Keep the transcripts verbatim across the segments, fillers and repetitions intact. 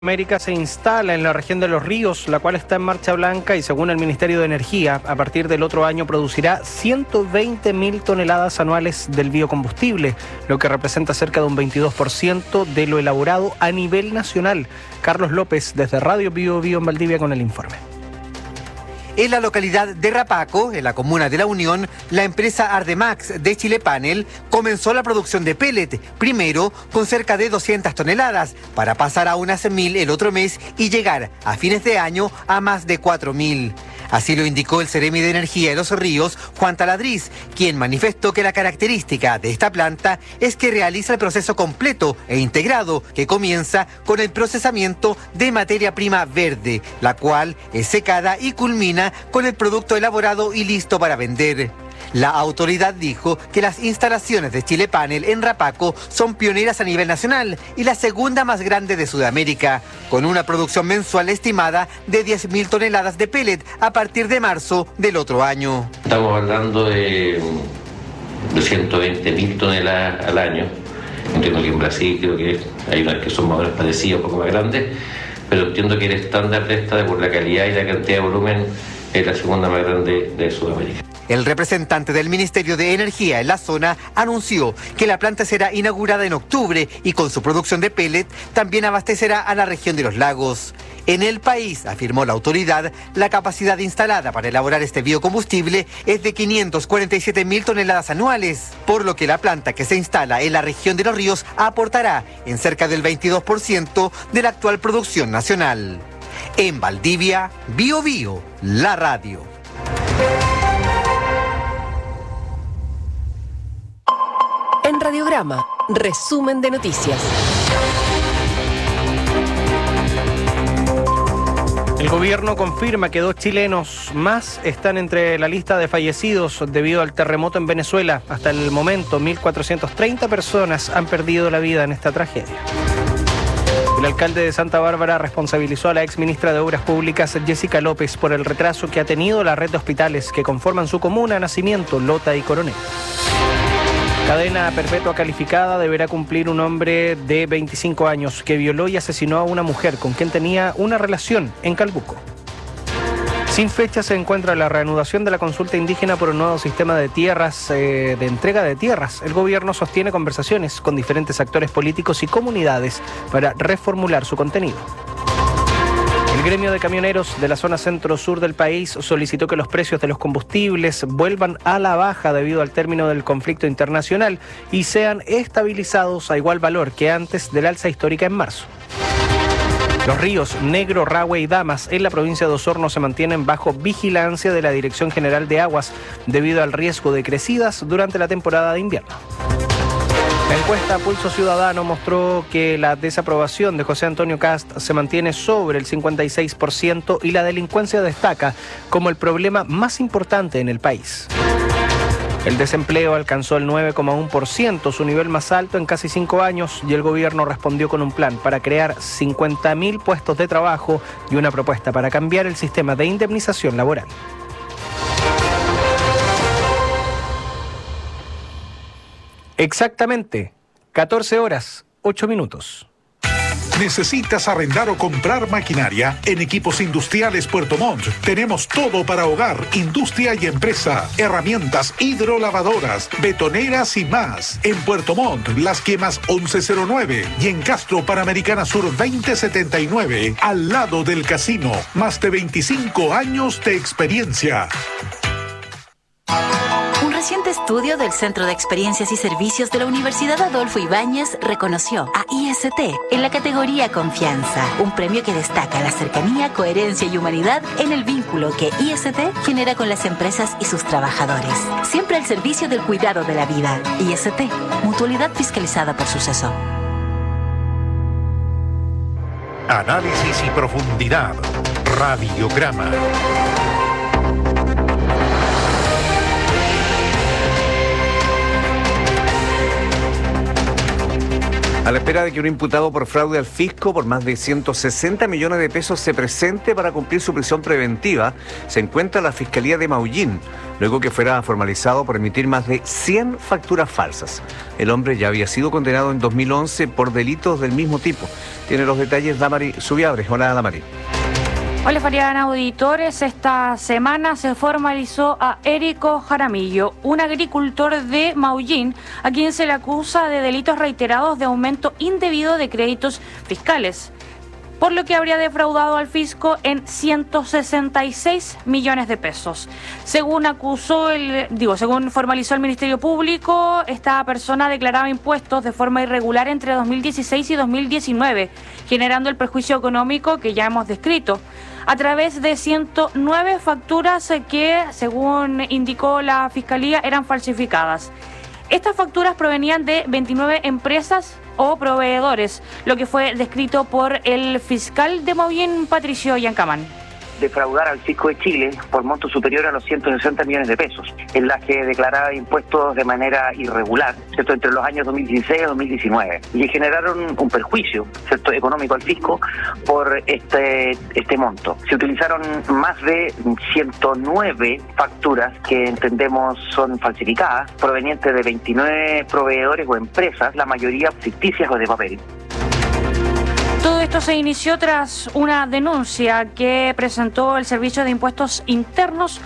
América se instala en la región de Los Ríos, la cual está en marcha blanca y según el Ministerio de Energía, a partir del otro año producirá ciento veinte mil toneladas anuales del biocombustible, lo que representa cerca de un veintidós por ciento de lo elaborado a nivel nacional. Carlos López, desde Radio Bio Bio en Valdivia, con el informe. En la localidad de Rapaco, en la comuna de La Unión, la empresa Ardemax de Chile Panel comenzó la producción de pellet, primero con cerca de doscientas toneladas, para pasar a unas mil el otro mes y llegar a fines de año a más de cuatro mil. Así lo indicó el Seremi de Energía de Los Ríos, Juan Taladriz, quien manifestó que la característica de esta planta es que realiza el proceso completo e integrado, que comienza con el procesamiento de materia prima verde, la cual es secada y culmina con el producto elaborado y listo para vender. La autoridad dijo que las instalaciones de Chile Panel en Rapaco son pioneras a nivel nacional y la segunda más grande de Sudamérica, con una producción mensual estimada de diez mil toneladas de pellet a partir de marzo del otro año. Estamos hablando de, de ciento veinte mil toneladas al año. Entiendo que en Brasil creo que hay unas que son más o menos parecidas, un poco más grandes, pero entiendo que el estándar de esta, por la calidad y la cantidad de volumen, es la segunda más grande de Sudamérica. El representante del Ministerio de Energía en la zona anunció que la planta será inaugurada en octubre y con su producción de pellet también abastecerá a la región de los lagos. En el país, afirmó la autoridad, la capacidad instalada para elaborar este biocombustible es de quinientas cuarenta y siete mil toneladas anuales, por lo que la planta que se instala en la región de Los Ríos aportará en cerca del veintidós por ciento de la actual producción nacional. En Valdivia, Bio Bio, la radio. En Radiograma, resumen de noticias. El gobierno confirma que dos chilenos más están entre la lista de fallecidos debido al terremoto en Venezuela. Hasta el momento, mil cuatrocientas treinta personas han perdido la vida en esta tragedia. El alcalde de Santa Bárbara responsabilizó a la exministra de Obras Públicas, Jessica López, por el retraso que ha tenido la red de hospitales que conforman su comuna, Nacimiento, Lota y Coronel. Cadena perpetua calificada deberá cumplir un hombre de veinticinco años que violó y asesinó a una mujer con quien tenía una relación en Calbuco. Sin fecha se encuentra la reanudación de la consulta indígena por un nuevo sistema de tierras, eh, de entrega de tierras. El gobierno sostiene conversaciones con diferentes actores políticos y comunidades para reformular su contenido. El gremio de camioneros de la zona centro-sur del país solicitó que los precios de los combustibles vuelvan a la baja debido al término del conflicto internacional y sean estabilizados a igual valor que antes del alza histórica en marzo. Los ríos Negro, Rahue y Damas en la provincia de Osorno se mantienen bajo vigilancia de la Dirección General de Aguas debido al riesgo de crecidas durante la temporada de invierno. La encuesta Pulso Ciudadano mostró que la desaprobación de José Antonio Kast se mantiene sobre el cincuenta y seis por ciento y la delincuencia destaca como el problema más importante en el país. El desempleo alcanzó el nueve coma uno por ciento, su nivel más alto en casi cinco años, y el gobierno respondió con un plan para crear cincuenta mil puestos de trabajo y una propuesta para cambiar el sistema de indemnización laboral. Exactamente, catorce horas, ocho minutos. ¿Necesitas arrendar o comprar maquinaria? En Equipos Industriales Puerto Montt tenemos todo para hogar, industria y empresa. Herramientas hidrolavadoras, betoneras y más. En Puerto Montt, Las Quemas once cero nueve y en Castro Panamericana Sur veinte setenta y nueve, al lado del casino. Más de veinticinco años de experiencia. Un reciente estudio del Centro de Experiencias y Servicios de la Universidad Adolfo Ibáñez reconoció a I S T en la categoría Confianza, un premio que destaca la cercanía, coherencia y humanidad en el vínculo que I S T genera con las empresas y sus trabajadores. Siempre al servicio del cuidado de la vida. I S T, mutualidad fiscalizada por Suceso. Análisis y profundidad. Radiograma. A la espera de que un imputado por fraude al fisco por más de ciento sesenta millones de pesos se presente para cumplir su prisión preventiva, se encuentra la Fiscalía de Maullín, luego que fuera formalizado por emitir más de cien facturas falsas. El hombre ya había sido condenado en dos mil once por delitos del mismo tipo. Tiene los detalles Damari Subiabre. Hola, Damari. Hola, Fabián, auditores. Esta semana se formalizó a Érico Jaramillo, un agricultor de Maullín, a quien se le acusa de delitos reiterados de aumento indebido de créditos fiscales, por lo que habría defraudado al fisco en ciento sesenta y seis millones de pesos. Según acusó el, digo, según formalizó el Ministerio Público, esta persona declaraba impuestos de forma irregular entre dos mil dieciséis y dos mil diecinueve, generando el perjuicio económico que ya hemos descrito, a través de ciento nueve facturas que, según indicó la Fiscalía, eran falsificadas. Estas facturas provenían de veintinueve empresas o proveedores, lo que fue descrito por el fiscal de Maullín, Patricio Yancamán. Defraudar al fisco de Chile por monto superior a los ciento sesenta millones de pesos, en las que declaraba impuestos de manera irregular, ¿cierto?, entre los años dos mil dieciséis y dos mil diecinueve, y generaron un perjuicio, ¿cierto?, económico al fisco por este este monto. Se utilizaron más de ciento nueve facturas que entendemos son falsificadas, provenientes de veintinueve proveedores o empresas, la mayoría ficticias o de papel. Todo esto se inició tras una denuncia que presentó el Servicio de Impuestos Internos,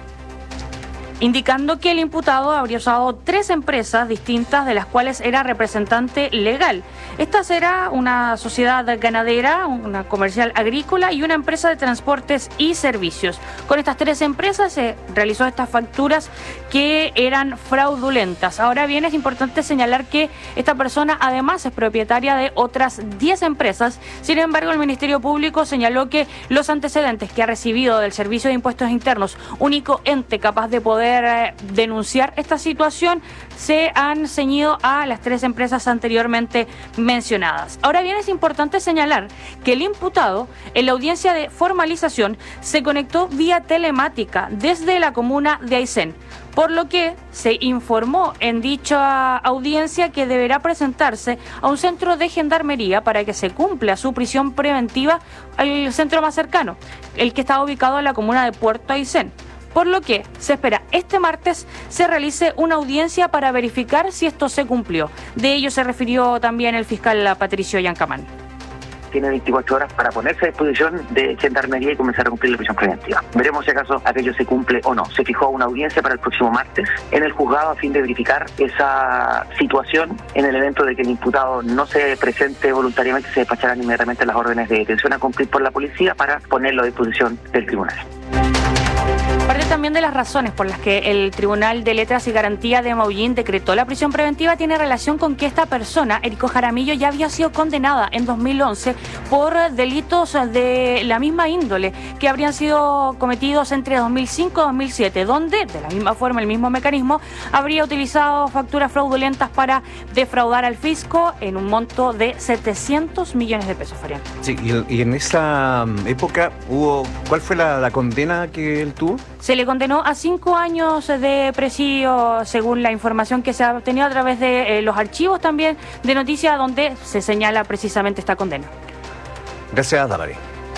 indicando que el imputado habría usado tres empresas distintas de las cuales era representante legal. Esta será una sociedad ganadera, una comercial agrícola y una empresa de transportes y servicios. Con estas tres empresas se realizó estas facturas que eran fraudulentas. Ahora bien, es importante señalar que esta persona además es propietaria de otras diez empresas. Sin embargo, el Ministerio Público señaló que los antecedentes que ha recibido del Servicio de Impuestos Internos, único ente capaz de poder denunciar esta situación, se han ceñido a las tres empresas anteriormente mencionadas. Ahora bien, es importante señalar que el imputado en la audiencia de formalización se conectó vía telemática desde la comuna de Aysén, por lo que se informó en dicha audiencia que deberá presentarse a un centro de gendarmería para que se cumpla su prisión preventiva al centro más cercano, el que está ubicado en la comuna de Puerto Aysén. Por lo que se espera este martes se realice una audiencia para verificar si esto se cumplió. De ello se refirió también el fiscal Patricio Yancamán. Tiene veinticuatro horas para ponerse a disposición de gendarmería y comenzar a cumplir la prisión preventiva. Veremos si acaso aquello se cumple o no. Se fijó una audiencia para el próximo martes en el juzgado a fin de verificar esa situación. En el evento de que el imputado no se presente voluntariamente, se despacharán inmediatamente las órdenes de detención a cumplir por la policía para ponerlo a disposición del tribunal. Parte también de las razones por las que el Tribunal de Letras y Garantía de Maullín decretó la prisión preventiva tiene relación con que esta persona, Érico Jaramillo, ya había sido condenada en dos mil once por delitos de la misma índole que habrían sido cometidos entre dos mil cinco y dos mil siete, donde, de la misma forma, el mismo mecanismo, habría utilizado facturas fraudulentas para defraudar al fisco en un monto de setecientos millones de pesos, Fabián. Sí, y, y en esa época hubo, ¿cuál fue la, la condena que él tuvo? Se le condenó a cinco años de presidio, según la información que se ha obtenido a través de eh, los archivos también de noticias, donde se señala precisamente esta condena. Gracias, Damari.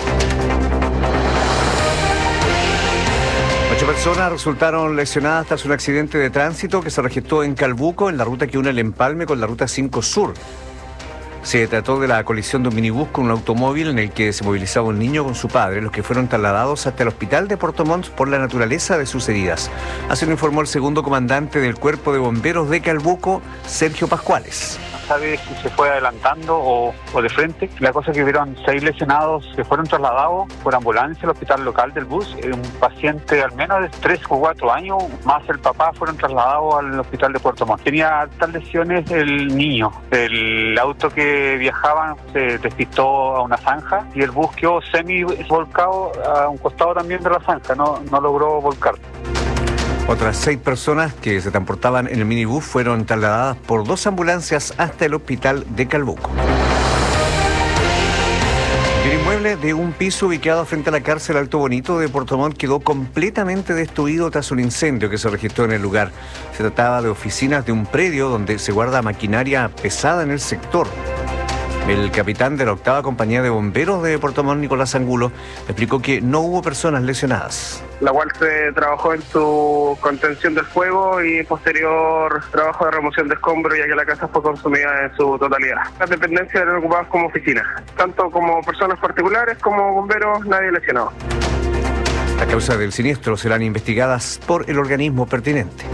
Ocho personas resultaron lesionadas tras un accidente de tránsito que se registró en Calbuco, en la ruta que une el Empalme con la ruta cinco Sur. Se trató de la colisión de un minibús con un automóvil en el que se movilizaba un niño con su padre, los que fueron trasladados hasta el hospital de Puerto Montt por la naturaleza de sus heridas. Así lo informó el segundo comandante del Cuerpo de Bomberos de Calbuco, Sergio Pascuales. Sabe si se fue adelantando o, o de frente. La cosa es que hubieron seis lesionados que fueron trasladados por ambulancia al hospital local del bus. Un paciente al menos de tres o cuatro años, más el papá, fueron trasladados al hospital de Puerto Montt. Tenía altas lesiones el niño. El auto que viajaban se despistó a una zanja y el bus quedó semi volcado a un costado también de la zanja, no, no logró volcar. Otras seis personas que se transportaban en el minibús fueron trasladadas por dos ambulancias hasta el hospital de Calbuco. El inmueble de un piso ubicado frente a la cárcel Alto Bonito de Puerto Montt quedó completamente destruido tras un incendio que se registró en el lugar. Se trataba de oficinas de un predio donde se guarda maquinaria pesada en el sector. El capitán de la octava compañía de bomberos de Puerto Montt, Nicolás Angulo, explicó que no hubo personas lesionadas. La cual se trabajó en su contención del fuego y posterior trabajo de remoción de escombros, ya que la casa fue consumida en su totalidad. Las dependencias eran ocupadas como oficinas, tanto como personas particulares como bomberos, nadie lesionado. Las causas del siniestro serán investigadas por el organismo pertinente.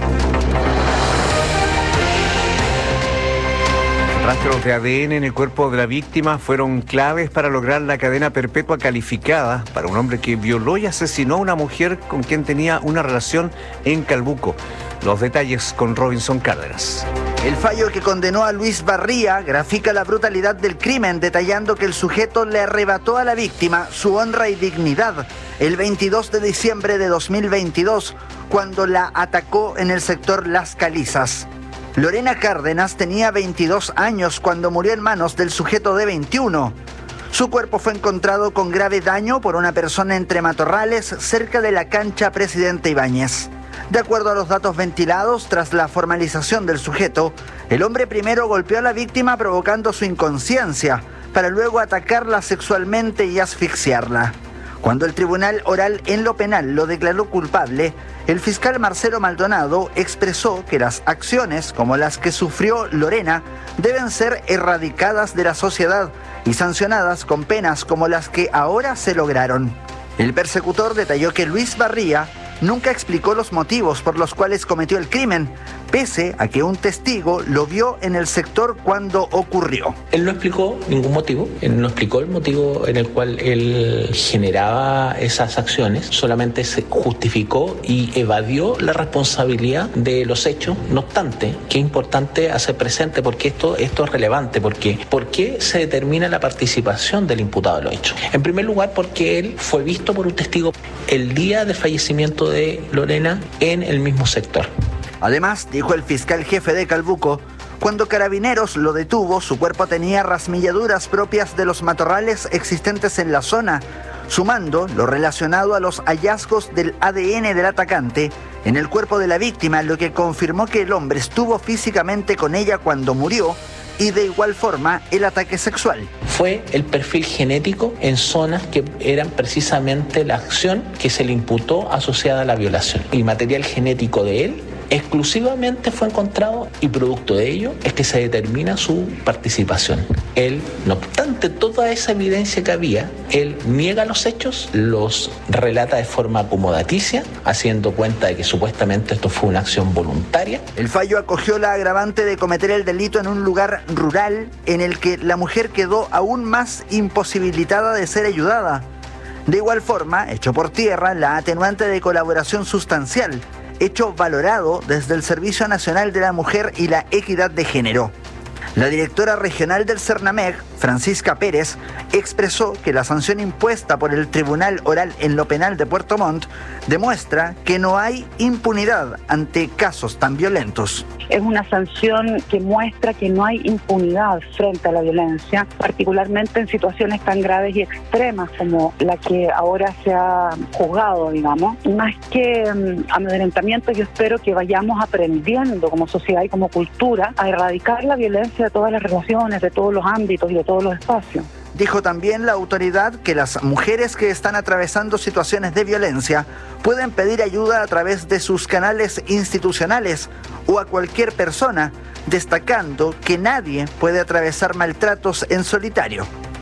Rastros de A D N en el cuerpo de la víctima fueron claves para lograr la cadena perpetua calificada para un hombre que violó y asesinó a una mujer con quien tenía una relación en Calbuco. Los detalles con Robinson Cárdenas. El fallo que condenó a Luis Barría grafica la brutalidad del crimen, detallando que el sujeto le arrebató a la víctima su honra y dignidad el veintidós de diciembre de dos mil veintidós, cuando la atacó en el sector Las Calizas. Lorena Cárdenas tenía veintidós años cuando murió en manos del sujeto de veintiuno. Su cuerpo fue encontrado con grave daño por una persona entre matorrales cerca de la cancha Presidente Ibáñez. De acuerdo a los datos ventilados, tras la formalización del sujeto, el hombre primero golpeó a la víctima provocando su inconsciencia, para luego atacarla sexualmente y asfixiarla. Cuando el Tribunal Oral en lo Penal lo declaró culpable, el fiscal Marcelo Maldonado expresó que las acciones como las que sufrió Lorena deben ser erradicadas de la sociedad y sancionadas con penas como las que ahora se lograron. El persecutor detalló que Luis Barría nunca explicó los motivos por los cuales cometió el crimen, pese a que un testigo lo vio en el sector cuando ocurrió. Él no explicó ningún motivo, él no explicó el motivo en el cual él generaba esas acciones, solamente se justificó y evadió la responsabilidad de los hechos. No obstante, que es importante hacer presente, porque esto, esto es relevante, porque ¿por qué se determina la participación del imputado en los hechos? En primer lugar, porque él fue visto por un testigo el día del fallecimiento de Lorena en el mismo sector. Además, dijo el fiscal jefe de Calbuco, cuando Carabineros lo detuvo, su cuerpo tenía rasmilladuras propias de los matorrales existentes en la zona, sumando lo relacionado a los hallazgos del A D N del atacante en el cuerpo de la víctima, lo que confirmó que el hombre estuvo físicamente con ella cuando murió, y de igual forma el ataque sexual. Fue el perfil genético en zonas que eran precisamente la acción que se le imputó asociada a la violación. El material genético de él exclusivamente fue encontrado y producto de ello es que se determina su participación. Él, no obstante toda esa evidencia que había, él niega los hechos, los relata de forma acomodaticia, haciendo cuenta de que supuestamente esto fue una acción voluntaria. El fallo acogió la agravante de cometer el delito en un lugar rural en el que la mujer quedó aún más imposibilitada de ser ayudada. De igual forma, echó por tierra la atenuante de colaboración sustancial, hecho valorado desde el Servicio Nacional de la Mujer y la Equidad de Género. La directora regional del CERNAMEG, Francisca Pérez, expresó que la sanción impuesta por el Tribunal Oral en lo Penal de Puerto Montt demuestra que no hay impunidad ante casos tan violentos. Es una sanción que muestra que no hay impunidad frente a la violencia, particularmente en situaciones tan graves y extremas como la que ahora se ha juzgado, digamos. Más que um, amedrentamiento, yo espero que vayamos aprendiendo como sociedad y como cultura a erradicar la violencia de todas las relaciones, de todos los ámbitos y de todos los espacios. Dijo también la autoridad que las mujeres que están atravesando situaciones de violencia pueden pedir ayuda a través de sus canales institucionales o a cualquier persona, destacando que nadie puede atravesar maltratos en solitario.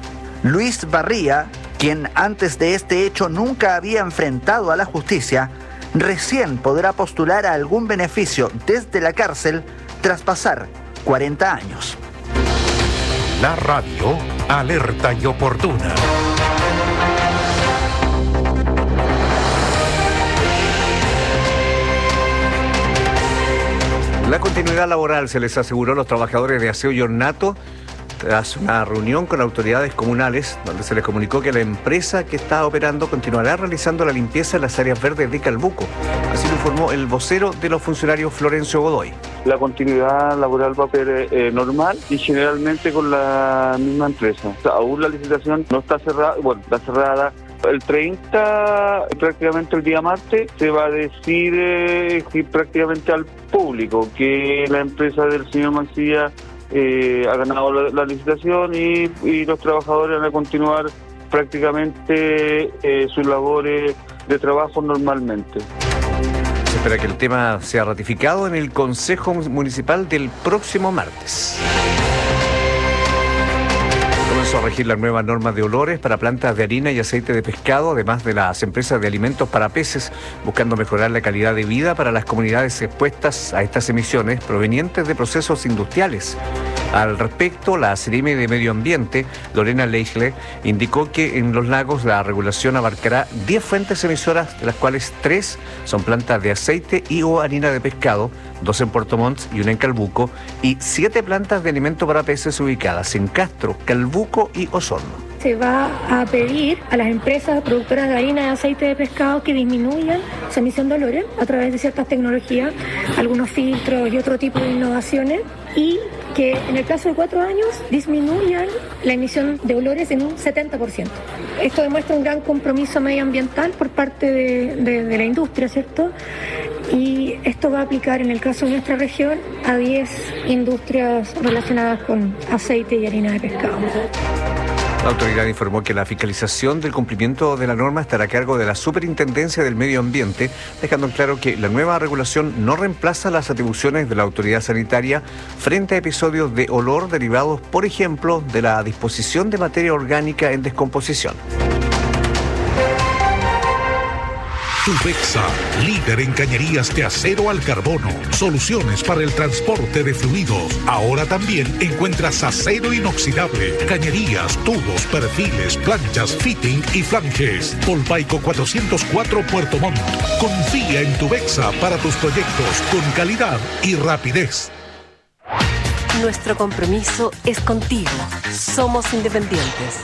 Luis Barría, quien antes de este hecho nunca había enfrentado a la justicia, recién podrá postular a algún beneficio desde la cárcel tras pasar cuarenta años. La radio, alerta y oportuna. La continuidad laboral se les aseguró a los trabajadores de Aseo y Ornato tras una reunión con autoridades comunales, donde se les comunicó que la empresa que está operando continuará realizando la limpieza en las áreas verdes de Calbuco. Así lo informó el vocero de los funcionarios, Florencio Godoy. La continuidad laboral va a ser eh, normal y generalmente con la misma empresa. O sea, aún la licitación no está cerrada, bueno, está cerrada. El treinta, prácticamente el día martes, se va a decir eh, prácticamente al público que la empresa del señor Mancilla eh, ha ganado la, la licitación y, y los trabajadores van a continuar prácticamente eh, sus labores de trabajo normalmente. Se espera que el tema sea ratificado en el Consejo Municipal del próximo martes. Comenzó a regir las nuevas normas de olores para plantas de harina y aceite de pescado, además de las empresas de alimentos para peces, buscando mejorar la calidad de vida para las comunidades expuestas a estas emisiones provenientes de procesos industriales. Al respecto, la Seremi de Medio Ambiente, Lorena Leichle, indicó que en los lagos la regulación abarcará diez fuentes emisoras, de las cuales tres son plantas de aceite y o harina de pescado, dos en Puerto Montt y una en Calbuco, y siete plantas de alimento para peces ubicadas en Castro, Calbuco y Osorno. Se va a pedir a las empresas productoras de harina y aceite de pescado que disminuyan su emisión de olores a través de ciertas tecnologías, algunos filtros y otro tipo de innovaciones, y que en el plazo de cuatro años disminuyan la emisión de olores en un setenta por ciento. Esto demuestra un gran compromiso medioambiental por parte de, de, de la industria, ¿cierto? Y esto va a aplicar en el caso de nuestra región a diez industrias relacionadas con aceite y harina de pescado. La autoridad informó que la fiscalización del cumplimiento de la norma estará a cargo de la Superintendencia del Medio Ambiente, dejando en claro que la nueva regulación no reemplaza las atribuciones de la autoridad sanitaria frente a episodios de olor derivados, por ejemplo, de la disposición de materia orgánica en descomposición. Tubexa, líder en cañerías de acero al carbono. Soluciones para el transporte de fluidos. Ahora también encuentras acero inoxidable, cañerías, tubos, perfiles, planchas, fitting y flanges. Polpaico cuatrocientos cuatro Puerto Montt. Confía en Tubexa para tus proyectos con calidad y rapidez. Nuestro compromiso es contigo. Somos independientes.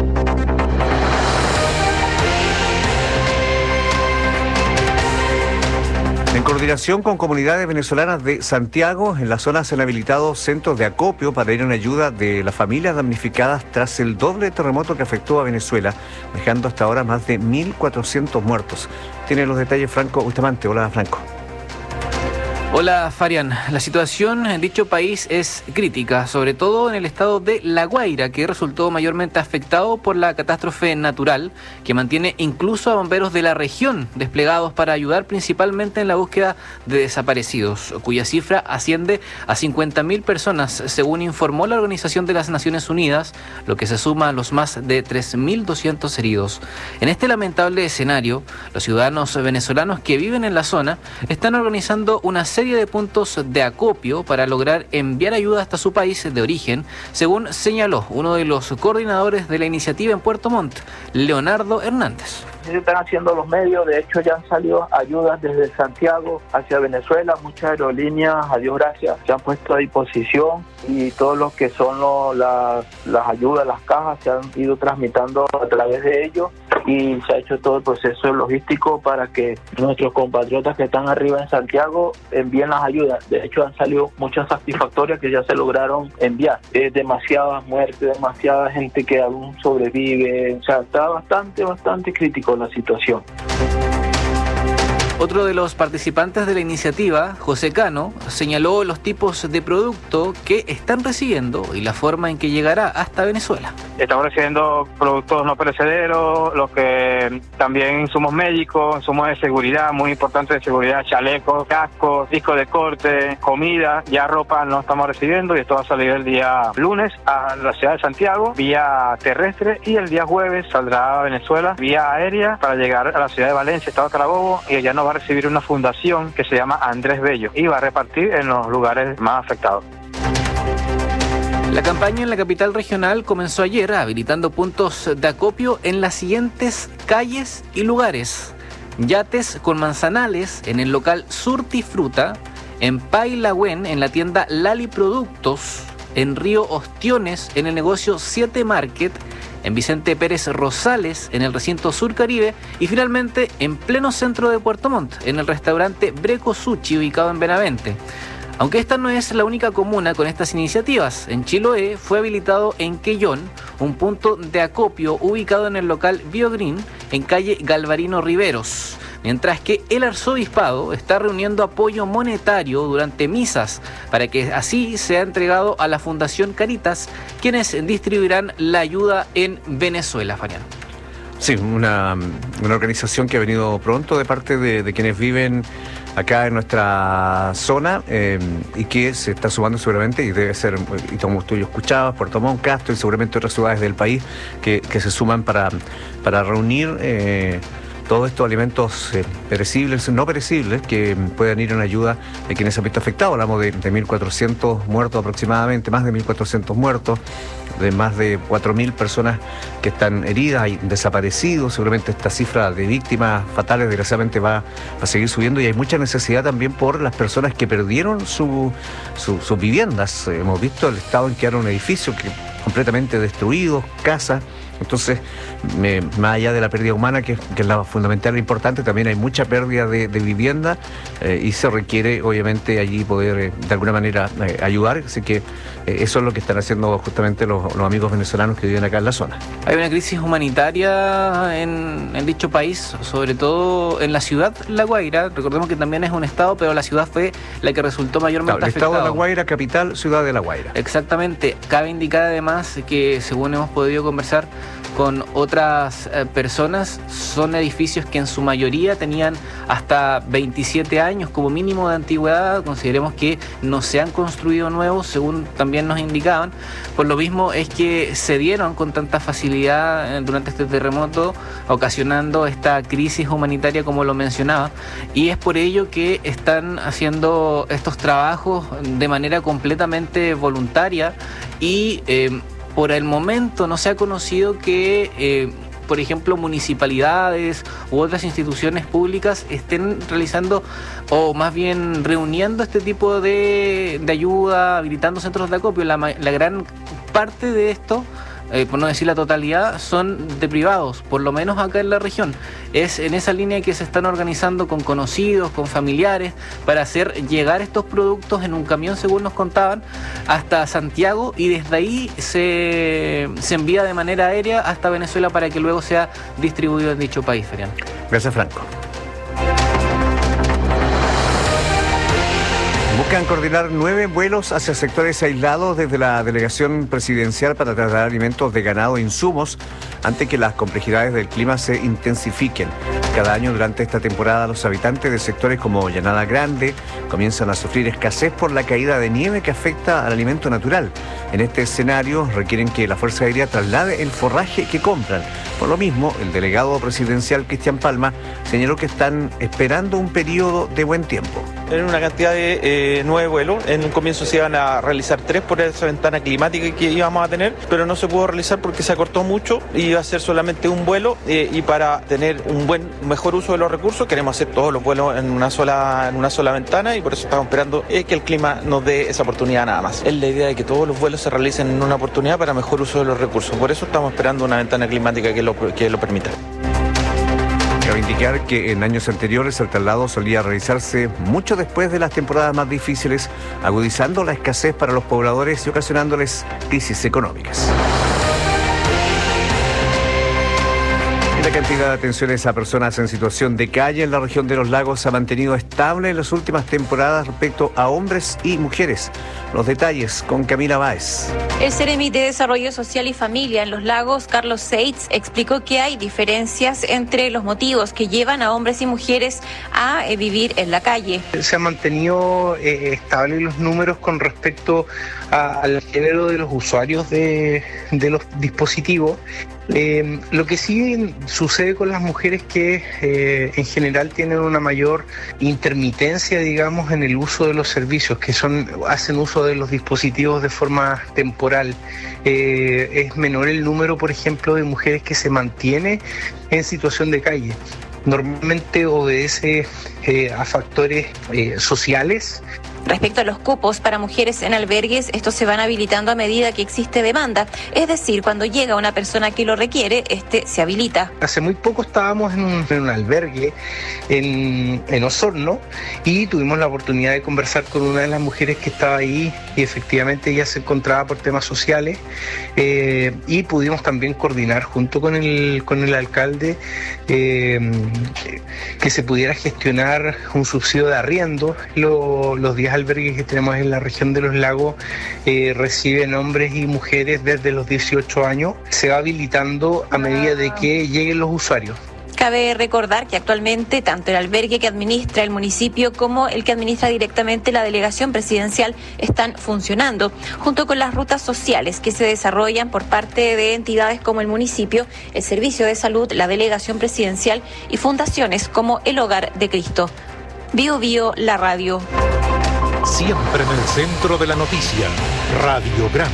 En coordinación con comunidades venezolanas de Santiago, en la zona se han habilitado centros de acopio para ir en ayuda de las familias damnificadas tras el doble terremoto que afectó a Venezuela, dejando hasta ahora más de mil cuatrocientos muertos. Tiene los detalles Franco Bustamante. Hola, Franco. Hola, Farian. La situación en dicho país es crítica, sobre todo en el estado de La Guaira, que resultó mayormente afectado por la catástrofe natural, que mantiene incluso a bomberos de la región desplegados para ayudar principalmente en la búsqueda de desaparecidos, cuya cifra asciende a cincuenta mil personas, según informó la Organización de las Naciones Unidas, lo que se suma a los más de tres mil doscientos heridos. En este lamentable escenario, los ciudadanos venezolanos que viven en la zona están organizando una serie de puntos de acopio para lograr enviar ayuda hasta su país de origen, según señaló uno de los coordinadores de la iniciativa en Puerto Montt, Leonardo Hernández. Se están haciendo los medios, de hecho ya han salido ayudas desde Santiago hacia Venezuela, muchas aerolíneas, a Dios gracias, se han puesto a disposición y todo lo que son lo, las, las ayudas, las cajas se han ido tramitando a través de ellos y se ha hecho todo el proceso logístico para que nuestros compatriotas que están arriba en Santiago envíen las ayudas. De hecho han salido muchas satisfactorias que ya se lograron enviar. Es demasiadas muertes, demasiada gente que aún sobrevive, o sea, está bastante, bastante crítico la situación. Otro de los participantes de la iniciativa, José Cano, señaló los tipos de producto que están recibiendo y la forma en que llegará hasta Venezuela. Estamos recibiendo productos no perecederos, los que también insumos médicos, insumos de seguridad, muy importantes de seguridad, chalecos, cascos, discos de corte, comida, ya ropa no estamos recibiendo y esto va a salir el día lunes a la ciudad de Santiago, vía terrestre, y el día jueves saldrá a Venezuela vía aérea para llegar a la ciudad de Valencia, Estado Carabobo, y allá nos va a recibir una fundación que se llama Andrés Bello y va a repartir en los lugares más afectados. La campaña en la capital regional comenzó ayer habilitando puntos de acopio en las siguientes calles y lugares: Yates con Manzanales en el local Surtifruta, en Pailagüen en la tienda Lali Productos, en Río Ostiones en el negocio siete Market en Vicente Pérez Rosales, en el recinto Sur Caribe, y finalmente en pleno centro de Puerto Montt, en el restaurante Breco Sushi, ubicado en Benavente. Aunque esta no es la única comuna con estas iniciativas, en Chiloé fue habilitado en Quellón un punto de acopio ubicado en el local BioGreen en calle Galvarino Riveros, mientras que el arzobispado está reuniendo apoyo monetario durante misas para que así sea entregado a la Fundación Caritas, quienes distribuirán la ayuda en Venezuela, Farian. Sí, una, una organización que ha venido pronto de parte de, de quienes viven acá en nuestra zona eh, y que se está sumando seguramente, y debe ser, y como tú y yo escuchabas, Puerto Montt, Castro y seguramente otras ciudades del país que, que se suman para, para reunir eh, todos estos alimentos eh, perecibles, no perecibles, que puedan ir en ayuda de quienes han visto afectados. Hablamos de, de mil cuatrocientos muertos aproximadamente, más de mil cuatrocientos muertos, de más de cuatro mil personas que están heridas y desaparecidos. Seguramente esta cifra de víctimas fatales desgraciadamente va a seguir subiendo, y hay mucha necesidad también por las personas que perdieron su, su, sus viviendas. Hemos visto el estado en que quedaron edificios que completamente destruidos, casas. Entonces, me, más allá de la pérdida humana, que, que es la fundamental e importante, también hay mucha pérdida de, de vivienda eh, y se requiere, obviamente, allí poder, eh, de alguna manera, eh, ayudar. Así que eh, eso es lo que están haciendo justamente los, los amigos venezolanos que viven acá en la zona. Hay una crisis humanitaria en, en dicho país, sobre todo en la ciudad La Guaira. Recordemos que también es un estado, pero la ciudad fue la que resultó mayormente claro, el afectada. El estado de La Guaira, capital, ciudad de La Guaira. Exactamente. Cabe indicar además que, según hemos podido conversar con otras eh, personas, son edificios que en su mayoría tenían hasta veintisiete años como mínimo de antigüedad. Consideremos que no se han construido nuevos, según también nos indicaban. Por lo mismo es que se dieron con tanta facilidad eh, durante este terremoto, ocasionando esta crisis humanitaria, como lo mencionaba, y es por ello que están haciendo estos trabajos de manera completamente voluntaria y eh, por el momento no se ha conocido que, eh, por ejemplo, municipalidades u otras instituciones públicas estén realizando o más bien reuniendo este tipo de, de ayuda, habilitando centros de acopio. La, la gran parte de esto, eh, por no decir la totalidad, son de privados, por lo menos acá en la región. Es en esa línea que se están organizando con conocidos, con familiares, para hacer llegar estos productos en un camión, según nos contaban, hasta Santiago, y desde ahí se, se envía de manera aérea hasta Venezuela para que luego sea distribuido en dicho país, Ferian. Gracias, Franco. Buscan coordinar nueve vuelos hacia sectores aislados desde la delegación presidencial para trasladar alimentos de ganado e insumos ante que las complejidades del clima se intensifiquen. Cada año durante esta temporada los habitantes de sectores como Llanada Grande comienzan a sufrir escasez por la caída de nieve que afecta al alimento natural. En este escenario requieren que la Fuerza Aérea traslade el forraje que compran. Por lo mismo, el delegado presidencial Cristian Palma señaló que están esperando un periodo de buen tiempo. En una cantidad de eh, nueve vuelos. En un comienzo se iban a realizar tres por esa ventana climática que íbamos a tener, pero no se pudo realizar porque se acortó mucho y iba a ser solamente un vuelo eh, y para tener un buen, mejor uso de los recursos queremos hacer todos los vuelos en una sola, en una sola ventana, y por eso estamos esperando eh, que el clima nos dé esa oportunidad nada más. Es la idea de que todos los vuelos se realicen en una oportunidad para mejor uso de los recursos. Por eso estamos esperando una ventana climática que lo, que lo permita. Cabe indicar que en años anteriores el traslado solía realizarse mucho después de las temporadas más difíciles, agudizando la escasez para los pobladores y ocasionándoles crisis económicas. La cantidad de atenciones a personas en situación de calle en la región de los lagos se ha mantenido estable en las últimas temporadas respecto a hombres y mujeres. Los detalles con Camila Báez. El Seremi de Desarrollo Social y Familia en los lagos, Carlos Seitz, explicó que hay diferencias entre los motivos que llevan a hombres y mujeres a eh, vivir en la calle. Se han mantenido eh, estables los números con respecto a, al género de los usuarios de, de los dispositivos. Eh, lo que sí sucede con las mujeres que eh, en general tienen una mayor intermitencia, digamos, en el uso de los servicios, que son hacen uso de los dispositivos de forma temporal. Eh, es menor el número, por ejemplo, de mujeres que se mantiene en situación de calle. Normalmente obedece eh, a factores eh, sociales Respecto a los cupos para mujeres en albergues, estos se van habilitando a medida que existe demanda, es decir, cuando llega una persona que lo requiere, este se habilita. Hace muy poco estábamos en un, en un albergue en, en Osorno y tuvimos la oportunidad de conversar con una de las mujeres que estaba ahí y efectivamente ella se encontraba por temas sociales eh, y pudimos también coordinar junto con el, con el alcalde eh, que se pudiera gestionar un subsidio de arriendo. Lo, los diez albergues que tenemos en la región de los lagos eh, reciben hombres y mujeres desde los dieciocho años. Se va habilitando a medida de que lleguen los usuarios. Cabe recordar que actualmente tanto el albergue que administra el municipio como el que administra directamente la delegación presidencial están funcionando, junto con las rutas sociales que se desarrollan por parte de entidades como el municipio, el Servicio de Salud, la delegación presidencial y fundaciones como el Hogar de Cristo. Bio Bio, la radio. Siempre en el centro de la noticia, Radiograma.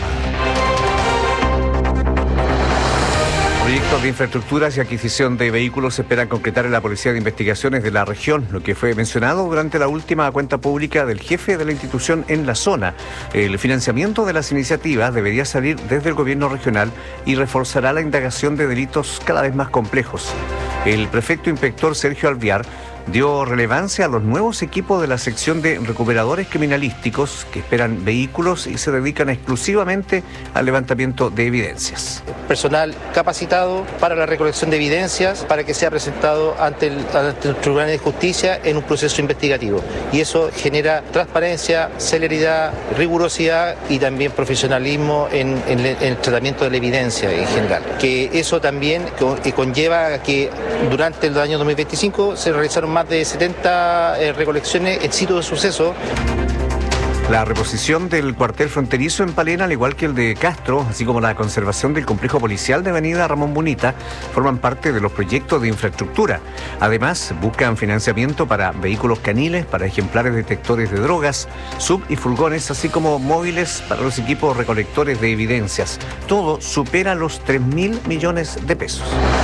Proyectos de infraestructuras y adquisición de vehículos se esperan concretar en la Policía de Investigaciones de la región, lo que fue mencionado durante la última cuenta pública del jefe de la institución en la zona. El financiamiento de las iniciativas debería salir desde el gobierno regional y reforzará la indagación de delitos cada vez más complejos. El prefecto inspector Sergio Alviar dio relevancia a los nuevos equipos de la sección de recuperadores criminalísticos que esperan vehículos y se dedican exclusivamente al levantamiento de evidencias. Personal capacitado para la recolección de evidencias para que sea presentado ante el, ante el Tribunal de Justicia en un proceso investigativo. Y eso genera transparencia, celeridad, rigurosidad y también profesionalismo en, en, en el tratamiento de la evidencia en general. Que eso también conlleva a que durante el año dos mil veinticinco se realizaron más de setenta eh, recolecciones en sitio de suceso. La reposición del cuartel fronterizo en Palena, al igual que el de Castro, así como la conservación del complejo policial de Avenida Ramón Bonita, forman parte de los proyectos de infraestructura. Además, buscan financiamiento para vehículos caniles, para ejemplares detectores de drogas, sub y furgones, así como móviles para los equipos recolectores de evidencias. Todo supera los tres mil millones de pesos.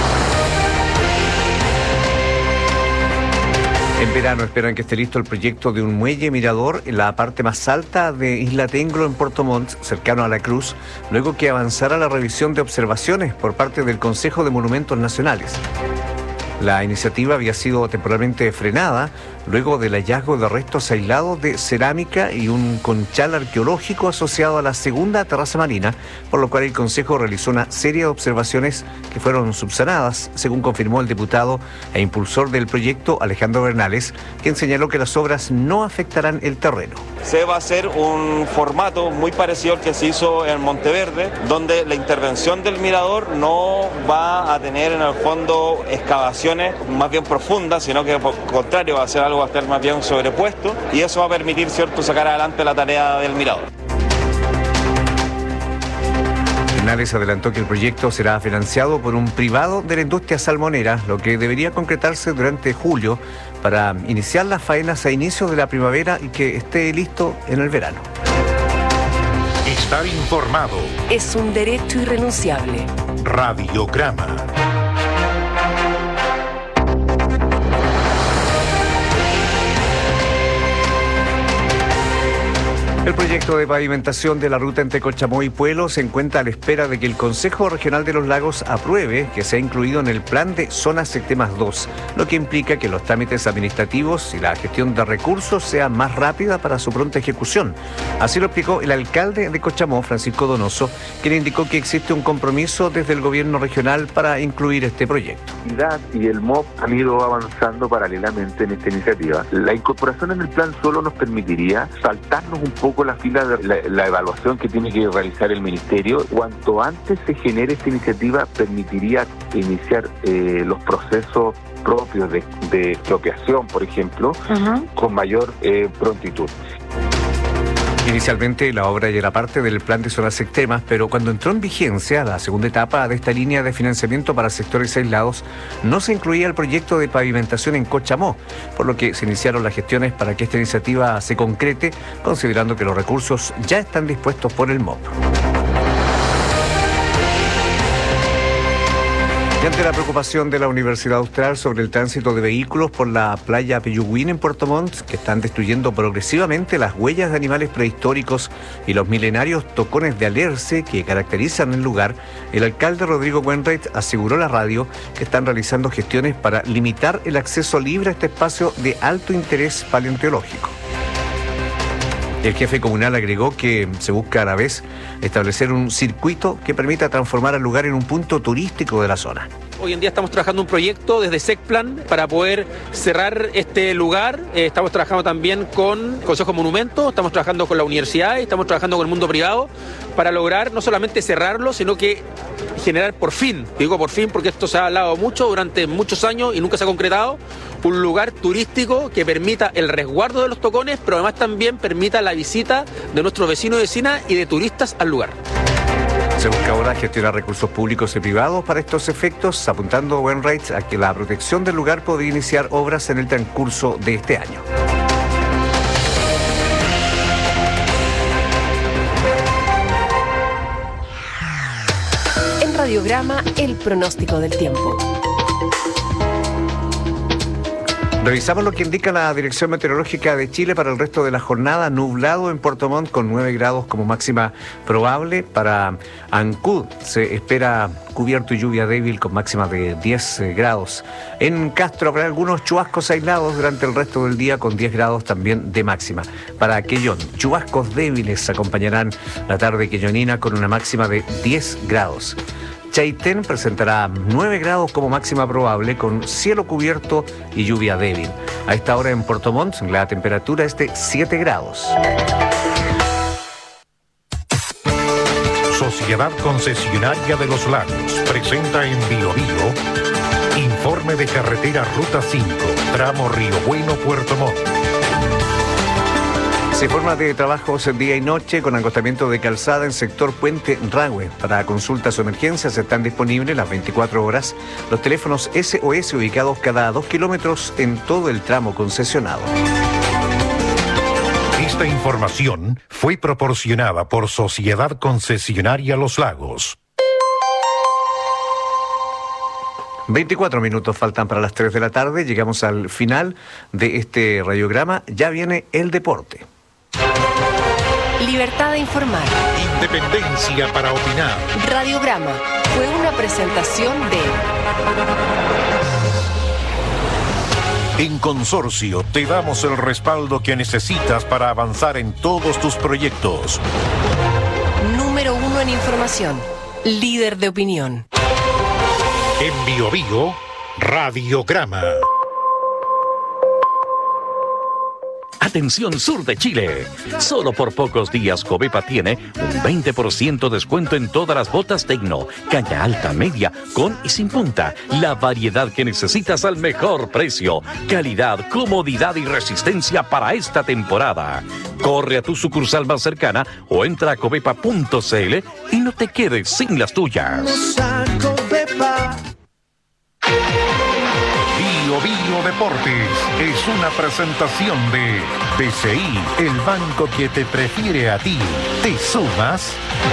En verano esperan que esté listo el proyecto de un muelle mirador en la parte más alta de Isla Tenglo en Puerto Montt, cercano a la Cruz, luego que avanzara la revisión de observaciones por parte del Consejo de Monumentos Nacionales. La iniciativa había sido temporalmente frenada luego del hallazgo de restos aislados de cerámica y un conchal arqueológico asociado a la segunda terraza marina, por lo cual el Consejo realizó una serie de observaciones que fueron subsanadas, según confirmó el diputado e impulsor del proyecto Alejandro Bernales, quien señaló que las obras no afectarán el terreno. Se va a hacer un formato muy parecido al que se hizo en Monteverde, donde la intervención del mirador no va a tener en el fondo excavaciones más bien profundas, sino que por contrario va a ser algo va a estar más bien sobrepuesto y eso va a permitir, cierto, sacar adelante la tarea del mirador. Bernales adelantó que el proyecto será financiado por un privado de la industria salmonera, lo que debería concretarse durante julio para iniciar las faenas a inicios de la primavera y que esté listo en el verano. Estar informado es un derecho irrenunciable. Radiograma. El proyecto de pavimentación de la ruta entre Cochamó y Puelo se encuentra a la espera de que el Consejo Regional de los Lagos apruebe que sea incluido en el plan de Zonas Sectemas dos, lo que implica que los trámites administrativos y la gestión de recursos sea más rápida para su pronta ejecución. Así lo explicó el alcalde de Cochamó, Francisco Donoso, quien indicó que existe un compromiso desde el gobierno regional para incluir este proyecto. Y el M O P han ido avanzando paralelamente en esta iniciativa. La incorporación en el plan solo nos permitiría saltarnos un poco la fila de la, la evaluación que tiene que realizar el ministerio. Cuanto antes se genere esta iniciativa, permitiría iniciar eh, los procesos propios de, de expropiación, por ejemplo, uh-huh. con mayor eh, prontitud. Inicialmente la obra ya era parte del plan de zonas extremas, pero cuando entró en vigencia la segunda etapa de esta línea de financiamiento para sectores aislados, no se incluía el proyecto de pavimentación en Cochamó, por lo que se iniciaron las gestiones para que esta iniciativa se concrete, considerando que los recursos ya están dispuestos por el M O P. Y ante la preocupación de la Universidad Austral sobre el tránsito de vehículos por la playa Peyúguin en Puerto Montt, que están destruyendo progresivamente las huellas de animales prehistóricos y los milenarios tocones de alerce que caracterizan el lugar, el alcalde Rodrigo Wainwright aseguró a la radio que están realizando gestiones para limitar el acceso libre a este espacio de alto interés paleontológico. El jefe comunal agregó que se busca a la vez establecer un circuito que permita transformar al lugar en un punto turístico de la zona. Hoy en día estamos trabajando un proyecto desde SECPLAN para poder cerrar este lugar. Eh, estamos trabajando también con Consejo Monumento, estamos trabajando con la universidad, estamos trabajando con el mundo privado para lograr no solamente cerrarlo, sino que generar por fin, digo por fin porque esto se ha hablado mucho durante muchos años y nunca se ha concretado, un lugar turístico que permita el resguardo de los tocones, pero además también permita la visita de nuestros vecinos y vecinas y de turistas al lugar. Se busca ahora gestionar recursos públicos y privados para estos efectos, apuntando a Wainwright a que la protección del lugar podría iniciar obras en el transcurso de este año. En Radiograma, el pronóstico del tiempo. Revisamos lo que indica la Dirección Meteorológica de Chile para el resto de la jornada. Nublado en Puerto Montt con nueve grados como máxima probable. Para Ancud se espera cubierto y lluvia débil con máxima de diez grados. En Castro habrá algunos chubascos aislados durante el resto del día con diez grados también de máxima. Para Quellón, chubascos débiles acompañarán la tarde quellonina con una máxima de diez grados. Chaitén presentará nueve grados como máxima probable con cielo cubierto y lluvia débil. A esta hora en Puerto Montt la temperatura es de siete grados. Sociedad Concesionaria de los Lagos presenta en Bio Bio informe de carretera Ruta cinco, tramo Río Bueno, Puerto Montt. Se informa de trabajos día y noche con agotamiento de calzada en sector Puente Rahue. Para consultas o emergencias están disponibles las veinticuatro horas los teléfonos S O S ubicados cada dos kilómetros en todo el tramo concesionado. Esta información fue proporcionada por Sociedad Concesionaria Los Lagos. veinticuatro minutos faltan para las tres de la tarde. Llegamos al final de este radiograma. Ya viene el deporte. Libertad de informar. Independencia para opinar. Radiograma fue una presentación de... En Consorcio te damos el respaldo que necesitas para avanzar en todos tus proyectos. Número uno en información. Líder de opinión. En Bio Bio, Radiograma. Atención sur de Chile. Solo por pocos días Covepa tiene un veinte por ciento descuento en todas las botas Tecno, caña alta, media, con y sin punta. La variedad que necesitas al mejor precio. Calidad, comodidad y resistencia para esta temporada. Corre a tu sucursal más cercana o entra a covepa punto c l y no te quedes sin las tuyas. Bio Bio Deportes es una presentación de B C I, el banco que te prefiere a ti. ¿Te sumas?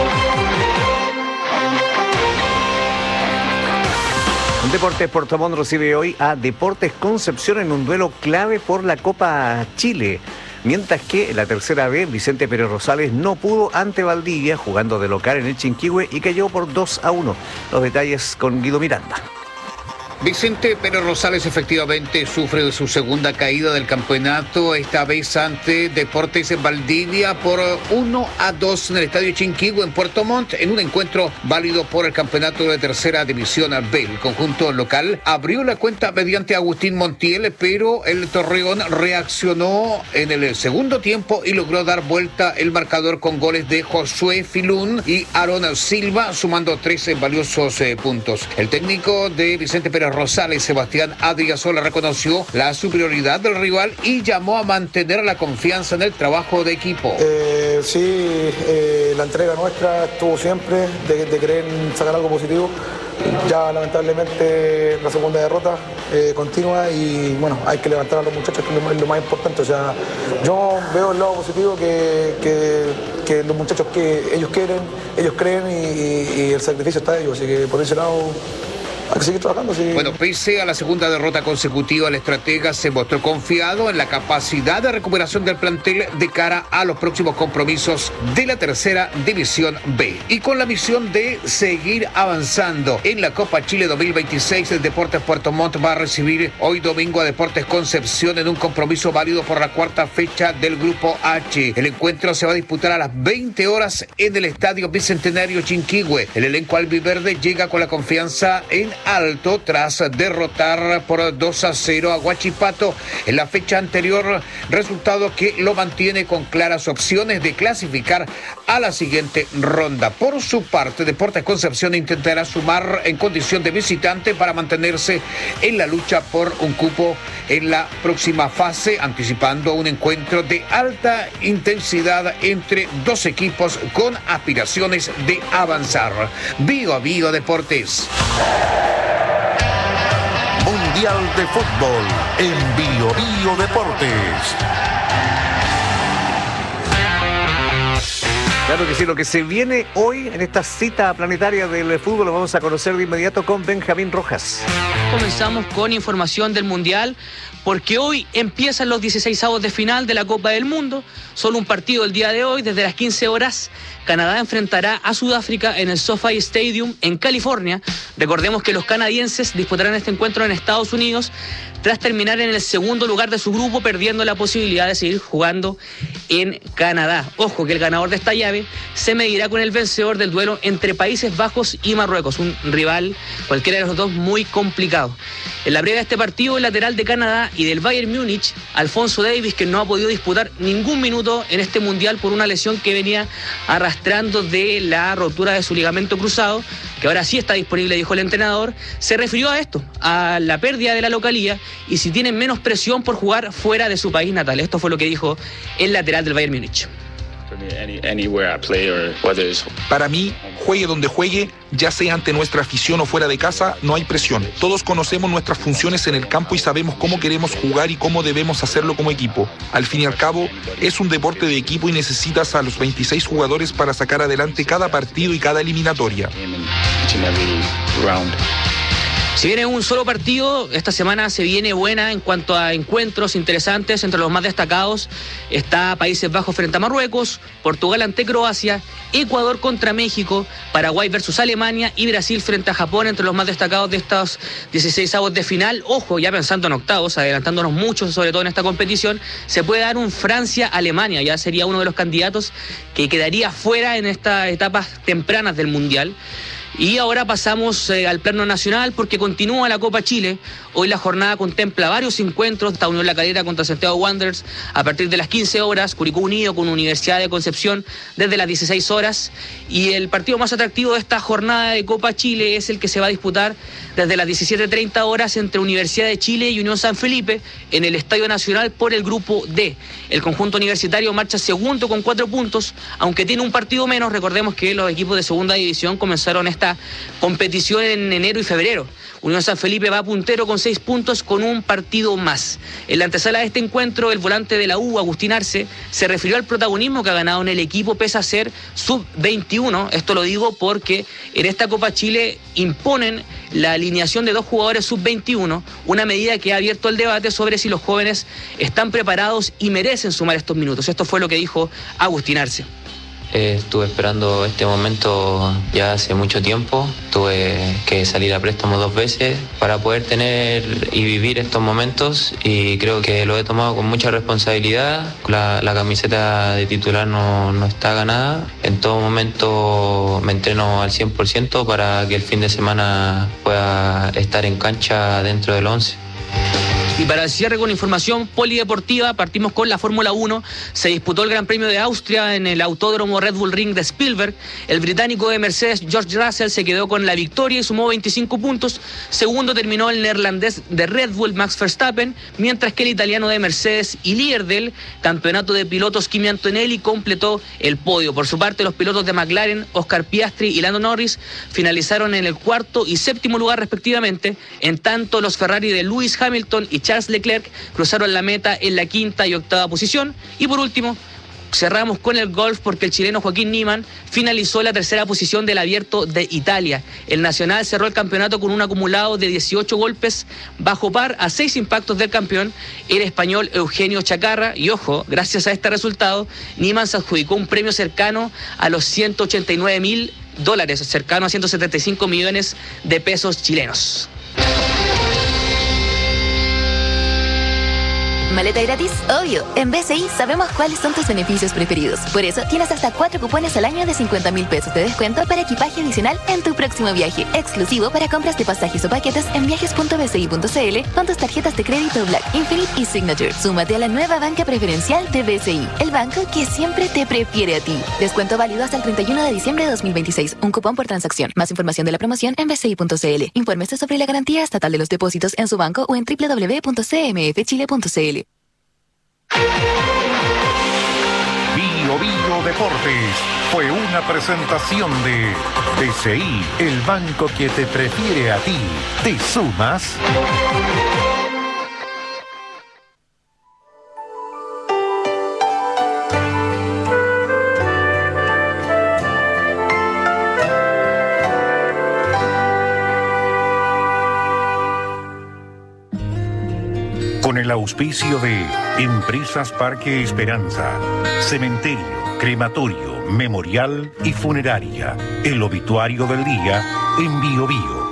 Deportes Puerto Montt recibe hoy a Deportes Concepción en un duelo clave por la Copa Chile. Mientras que en la tercera B, Vicente Pérez Rosales no pudo ante Valdivia jugando de local en el Chinquihue y cayó por dos a uno. Los detalles con Guido Miranda. Vicente Pérez Rosales efectivamente sufre de su segunda caída del campeonato, esta vez ante Deportes en Valdivia por uno a dos en el Estadio Chinquihue en Puerto Montt, en un encuentro válido por el campeonato de tercera división B. El conjunto local abrió la cuenta mediante Agustín Montiel, pero el Torreón reaccionó en el segundo tiempo y logró dar vuelta el marcador con goles de Josué Filún y Aaron Silva, sumando trece valiosos eh, puntos. El técnico de Vicente Pérez Rosales, Sebastián Adriasola, reconoció la superioridad del rival y llamó a mantener la confianza en el trabajo de equipo. Eh, sí, eh, la entrega nuestra estuvo siempre de, de querer sacar algo positivo. Ya lamentablemente la segunda derrota eh, continua y bueno, hay que levantar a los muchachos, que es lo, lo más importante. O sea, yo veo el lado positivo que, que, que los muchachos que ellos quieren, ellos creen y, y, y el sacrificio está de ellos. Así que por ese lado hay que seguir trabajando. Sí. Bueno, pese a la segunda derrota consecutiva, el estratega se mostró confiado en la capacidad de recuperación del plantel de cara a los próximos compromisos de la tercera división B. Y con la misión de seguir avanzando en la Copa Chile dos mil veintiséis, el Deportes Puerto Montt va a recibir hoy domingo a Deportes Concepción en un compromiso válido por la cuarta fecha del Grupo H. El encuentro se va a disputar a las veinte horas en el Estadio Bicentenario Chinquihue. El elenco albiverde llega con la confianza en alto tras derrotar por dos a cero a Huachipato en la fecha anterior, resultado que lo mantiene con claras opciones de clasificar a la siguiente ronda. Por su parte, Deportes Concepción intentará sumar en condición de visitante para mantenerse en la lucha por un cupo en la próxima fase, anticipando un encuentro de alta intensidad entre dos equipos con aspiraciones de avanzar. Bio a Bio Deportes. Mundial de Fútbol en Bio Bio Deportes. Claro que sí, lo que se viene hoy en esta cita planetaria del fútbol lo vamos a conocer de inmediato con Benjamín Rojas. Comenzamos con información del Mundial, porque hoy empiezan los dieciseisavos de final de la Copa del Mundo. Solo un partido el día de hoy, desde las quince horas. Canadá enfrentará a Sudáfrica en el SoFi Stadium en California. Recordemos que los canadienses disputarán este encuentro en Estados Unidos tras terminar en el segundo lugar de su grupo, perdiendo la posibilidad de seguir jugando en Canadá. Ojo que el ganador de esta llave se medirá con el vencedor del duelo entre Países Bajos y Marruecos, un rival, cualquiera de los dos, muy complicado. En la previa de este partido, el lateral de Canadá y del Bayern Múnich, Alfonso Davies, que no ha podido disputar ningún minuto en este Mundial por una lesión que venía arrastrando de la rotura de su ligamento cruzado, que ahora sí está disponible, dijo el entrenador, se refirió a esto, a la pérdida de la localía y si tienen menos presión por jugar fuera de su país natal. Esto fue lo que dijo el lateral del Bayern Múnich. Para mí, juegue donde juegue, ya sea ante nuestra afición o fuera de casa, no hay presión. Todos conocemos nuestras funciones en el campo y sabemos cómo queremos jugar y cómo debemos hacerlo como equipo. Al fin y al cabo, es un deporte de equipo y necesitas a los veintiséis jugadores para sacar adelante cada partido y cada eliminatoria. Si viene un solo partido, esta semana se viene buena en cuanto a encuentros interesantes. Entre los más destacados está Países Bajos frente a Marruecos, Portugal ante Croacia, Ecuador contra México, Paraguay versus Alemania y Brasil frente a Japón, entre los más destacados de estos dieciseisavos de final. Ojo, ya pensando en octavos, adelantándonos mucho, sobre todo en esta competición, se puede dar un Francia-Alemania, ya sería uno de los candidatos que quedaría fuera en estas etapas tempranas del Mundial. Y ahora pasamos eh, al plano nacional, porque continúa la Copa Chile. Hoy la jornada contempla varios encuentros. Está Unión La Calera contra Santiago Wanderers a partir de las quince horas. Curicó Unido con Universidad de Concepción desde las dieciséis horas. Y el partido más atractivo de esta jornada de Copa Chile es el que se va a disputar desde las diecisiete treinta horas entre Universidad de Chile y Unión San Felipe en el Estadio Nacional por el Grupo D. El conjunto universitario marcha segundo con cuatro puntos, aunque tiene un partido menos. Recordemos que los equipos de segunda división comenzaron esta competición en enero y febrero. Unión San Felipe va puntero con seis puntos con un partido más. En la antesala de este encuentro, el volante de la U, Agustín Arce, se refirió al protagonismo que ha ganado en el equipo pese a ser sub veintiuno. Esto lo digo porque en esta Copa Chile imponen la alineación de dos jugadores sub veintiuno, una medida que ha abierto el debate sobre si los jóvenes están preparados y merecen sumar estos minutos. Esto fue lo que dijo Agustín Arce. Eh, estuve esperando este momento ya hace mucho tiempo. Tuve que salir a préstamo dos veces para poder tener y vivir estos momentos, y creo que lo he tomado con mucha responsabilidad. La, la camiseta de titular no, no está ganada. En todo momento me entreno al cien por ciento para que el fin de semana pueda estar en cancha dentro del once. Y para el cierre con información polideportiva, partimos con la Fórmula uno. Se disputó el Gran Premio de Austria en el Autódromo Red Bull Ring de Spielberg. El británico de Mercedes, George Russell, se quedó con la victoria y sumó veinticinco puntos. Segundo terminó el neerlandés de Red Bull, Max Verstappen, mientras que el italiano de Mercedes y líder del campeonato de pilotos, Kimi Antonelli, completó el podio. Por su parte, los pilotos de McLaren, Oscar Piastri y Lando Norris, finalizaron en el cuarto y séptimo lugar respectivamente. En tanto, los Ferrari de Lewis Hamilton y Charles Leclerc cruzaron la meta en la quinta y octava posición. Y por último, cerramos con el golf porque el chileno Joaquín Niemann finalizó la tercera posición del Abierto de Italia. El nacional cerró el campeonato con un acumulado de dieciocho golpes bajo par a seis impactos del campeón, el español Eugenio Chacarra. Y ojo, gracias a este resultado, Niemann se adjudicó un premio cercano a los ciento ochenta y nueve mil dólares, cercano a ciento setenta y cinco millones de pesos chilenos. ¿Maleta gratis? Obvio. En B C I sabemos cuáles son tus beneficios preferidos. Por eso tienes hasta cuatro cupones al año de cincuenta mil pesos de descuento para equipaje adicional en tu próximo viaje. Exclusivo para compras de pasajes o paquetes en viajes punto b c i punto c l con tus tarjetas de crédito Black, Infinite y Signature. Súmate a la nueva banca preferencial de B C I, el banco que siempre te prefiere a ti. Descuento válido hasta el treinta y uno de diciembre de dos mil veintiséis. Un cupón por transacción. Más información de la promoción en b c i punto c l. Infórmese sobre la garantía estatal de los depósitos en su banco o en w w w punto c m f chile punto c l. Bio Bio Deportes fue una presentación de B C I, el banco que te prefiere a ti. ¿Te sumas? Con el auspicio de Empresas Parque Esperanza, Cementerio, Crematorio, Memorial y Funeraria. El obituario del día en Bio Bio.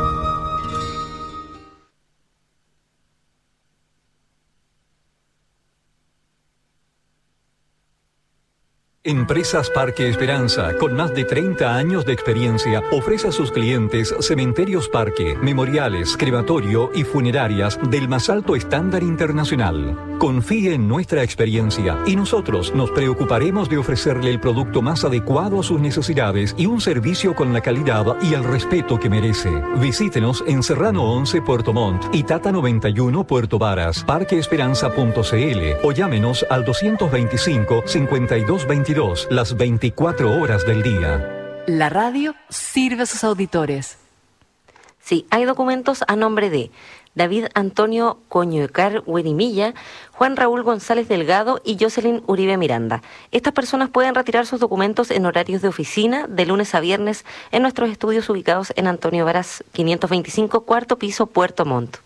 Empresas Parque Esperanza, con más de treinta años de experiencia, ofrece a sus clientes cementerios parque, memoriales, crematorio y funerarias del más alto estándar internacional. Confíe en nuestra experiencia y nosotros nos preocuparemos de ofrecerle el producto más adecuado a sus necesidades y un servicio con la calidad y el respeto que merece. Visítenos en Serrano once Puerto Montt y Tata noventa y uno Puerto Varas, parque esperanza punto c l o llámenos al doscientos veinticinco, cincuenta y dos veintidós las veinticuatro horas del día. La radio sirve a sus auditores. Sí, hay documentos a nombre de David Antonio Coñocar Huerimilla, Juan Raúl González Delgado y Jocelyn Uribe Miranda. Estas personas pueden retirar sus documentos en horarios de oficina de lunes a viernes en nuestros estudios ubicados en Antonio Varas quinientos veinticinco, cuarto piso, Puerto Montt.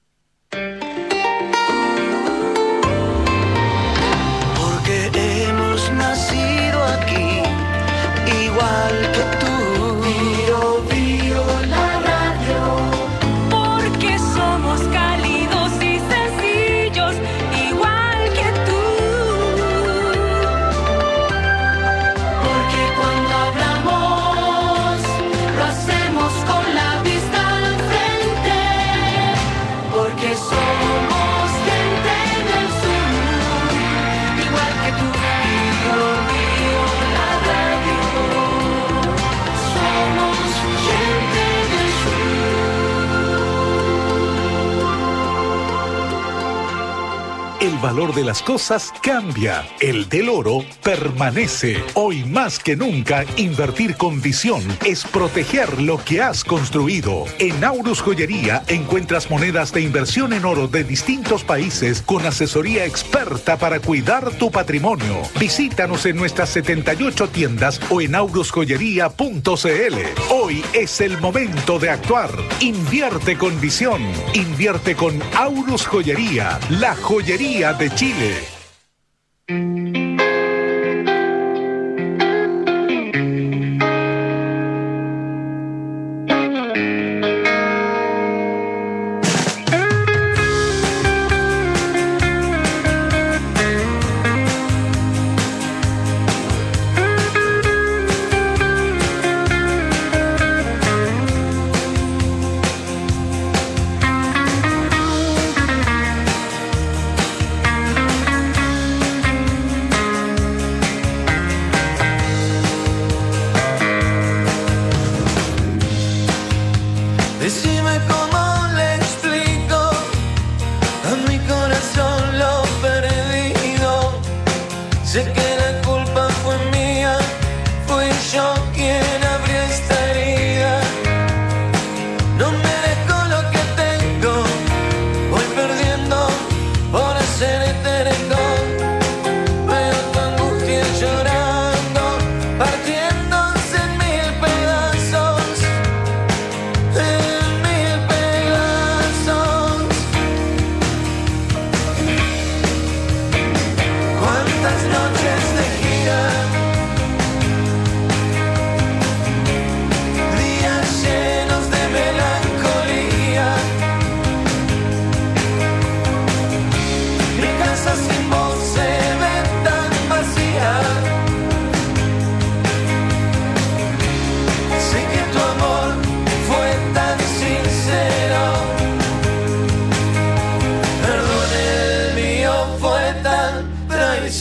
Nacido aquí, igual que tú. Bio, bio, la radio. Porque somos cálidos y sencillos, igual que tú. Porque cuando hablamos, lo hacemos con la vista al frente. Porque somos gente del sur, igual que tú. El valor de las cosas cambia. El del oro permanece. Hoy más que nunca, invertir con visión es proteger lo que has construido. En Aurus Joyería encuentras monedas de inversión en oro de distintos países con asesoría experta para cuidar tu patrimonio. Visítanos en nuestras setenta y ocho tiendas o en aurus joyería punto c l. Hoy es el momento de actuar. Invierte con visión. Invierte con Aurus Joyería, la joyería de Chile.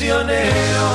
traicionero.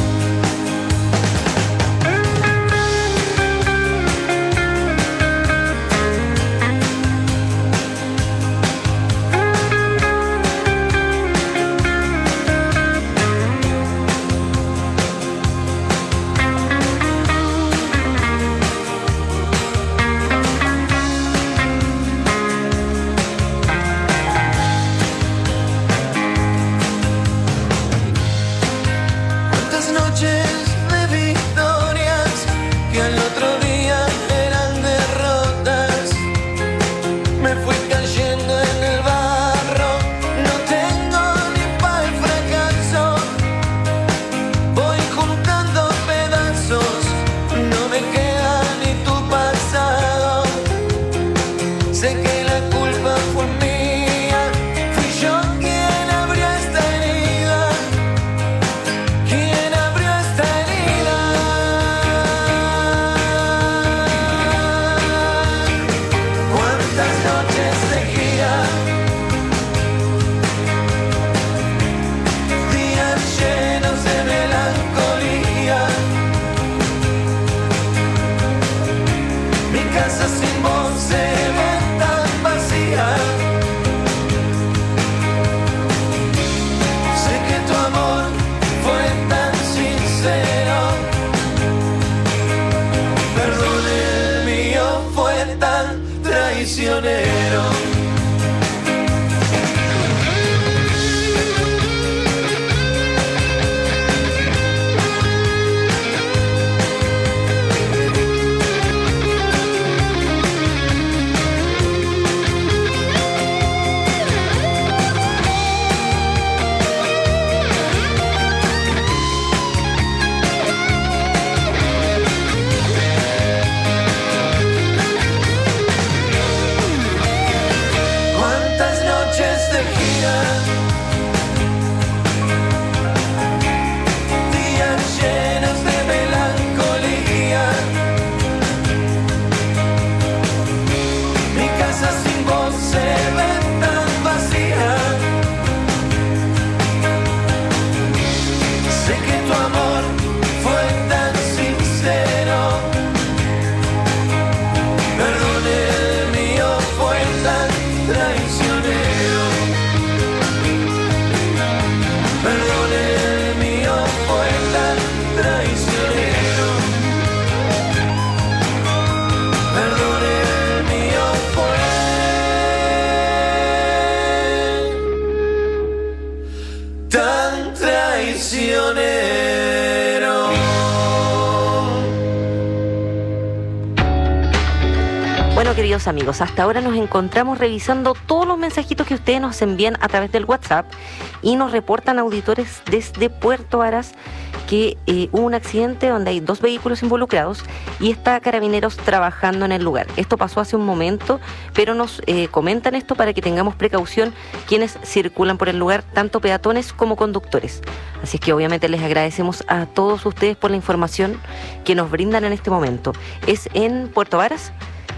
Queridos amigos, hasta ahora nos encontramos revisando todos los mensajitos que ustedes nos envían a través del WhatsApp y nos reportan auditores desde Puerto Varas que eh, hubo un accidente donde hay dos vehículos involucrados y está Carabineros trabajando en el lugar. Esto pasó hace un momento, pero nos eh, comentan esto para que tengamos precaución quienes circulan por el lugar, tanto peatones como conductores. Así es que obviamente les agradecemos a todos ustedes por la información que nos brindan en este momento. Es en Puerto Varas,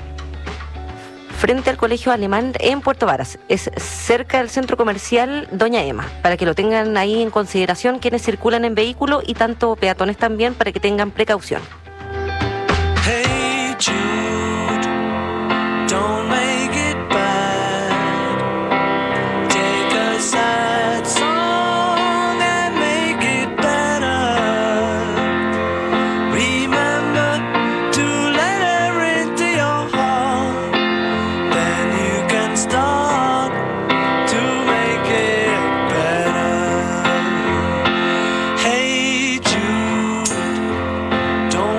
frente al Colegio Alemán en Puerto Varas. Es cerca del centro comercial Doña Ema, para que lo tengan ahí en consideración quienes circulan en vehículo y tanto peatones también, para que tengan precaución. Hey Jude, don't make it bad. Take a sad song and make it better. Remember to let her into your heart. Then you can start to make it better. Hey Jude, don't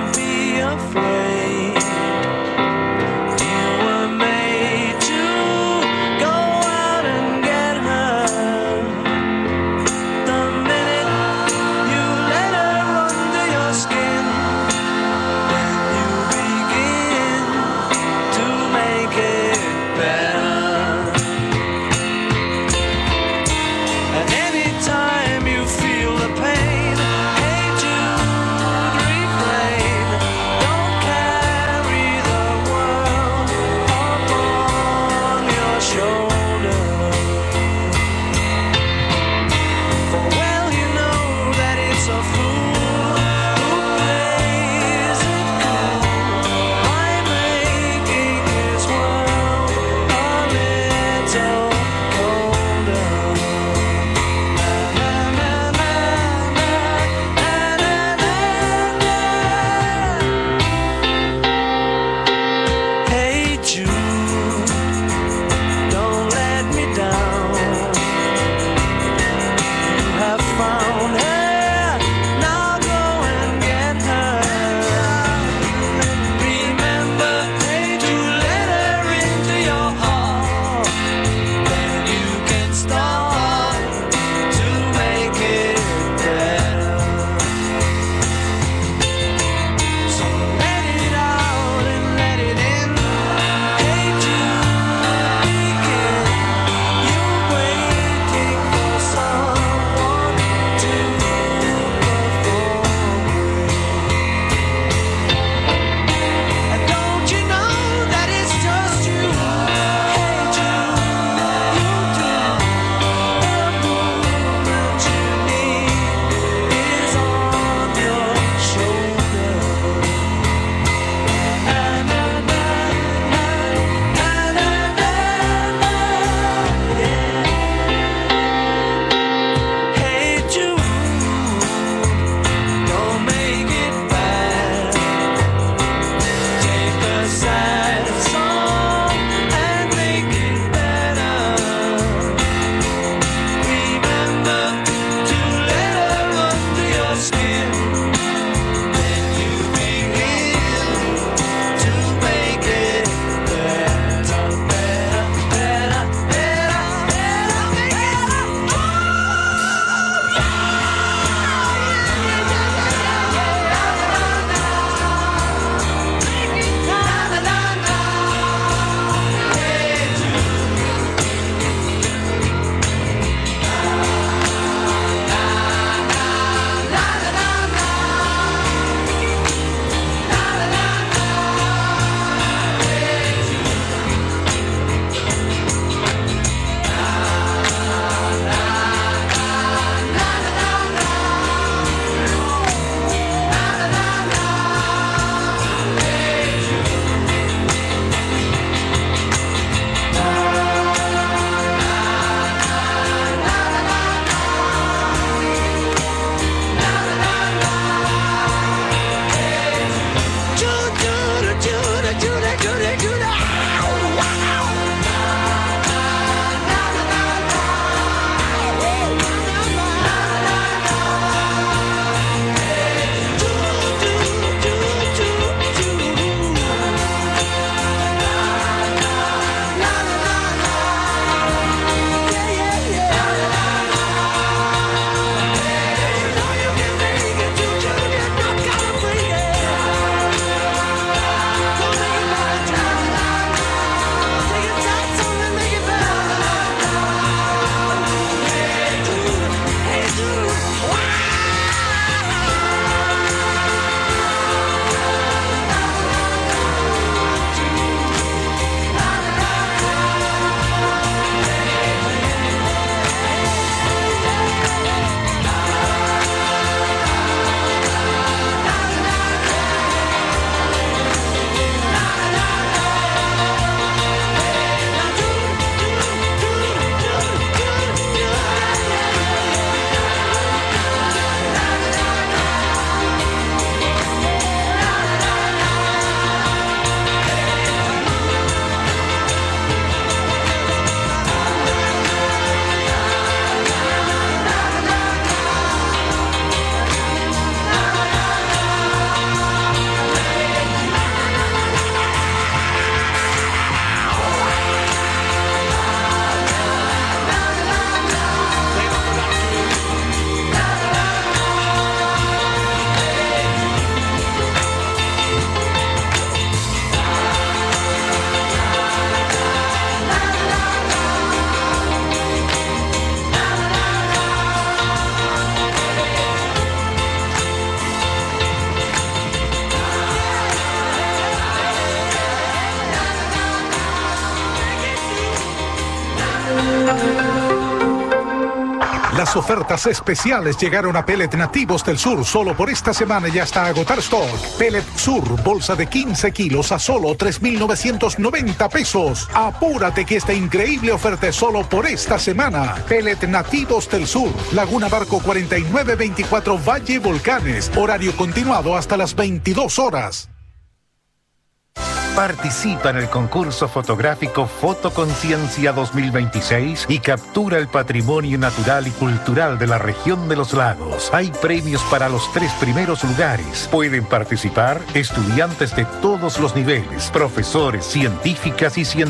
Las ofertas especiales llegaron a Pellet Nativos del Sur solo por esta semana y hasta agotar stock. Pellet Sur, bolsa de quince kilos a solo tres mil novecientos noventa pesos. Apúrate que esta increíble oferta es solo por esta semana. Pellet Nativos del Sur, Laguna Barco cuarenta y nueve veinticuatro Valle Volcanes. Horario continuado hasta las veintidós horas. Participa en el concurso fotográfico Fotoconciencia dos mil veintiséis y captura el patrimonio natural y cultural de la región de los lagos. Hay premios para los tres primeros lugares. Pueden participar estudiantes de todos los niveles, profesores, científicas y científicos.